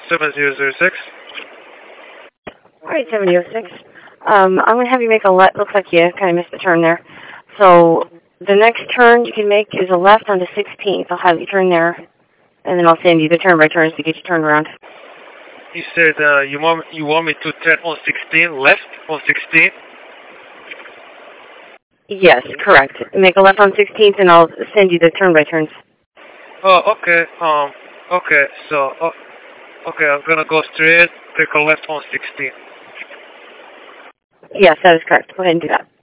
7006. All right, 7006. I'm going to have you make a left. Looks like you kind of missed the turn there. So the next turn you can make is a left onto 16th. I'll have you turn there, and then I'll send you the turn-by-turns to get you turned around. You said you want me to turn on 16, left on 16? Yes, correct. Make a left on 16th, and I'll send you the turn-by-turns. Oh, okay. Okay. So, okay, I'm gonna go straight, take a left on 16. Yes, that is correct. Go ahead and do that.